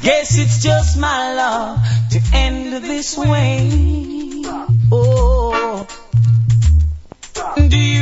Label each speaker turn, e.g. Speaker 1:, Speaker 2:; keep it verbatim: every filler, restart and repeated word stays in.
Speaker 1: Guess it's just my luck to end this way. Oh, do you